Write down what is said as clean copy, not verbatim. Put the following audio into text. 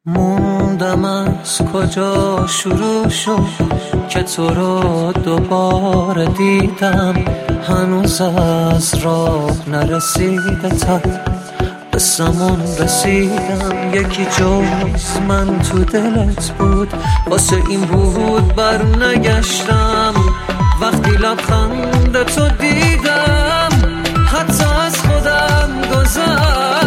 موندم از کجا شروع شد که تو رو دوباره دیدم، هنوز از راه نرسیده تا به سمون رسیدم. یکی جز من تو دلت بود، واسه این بود بر نگشتم. وقتی لبخند تو دیدم حتی از خودم گذشتم.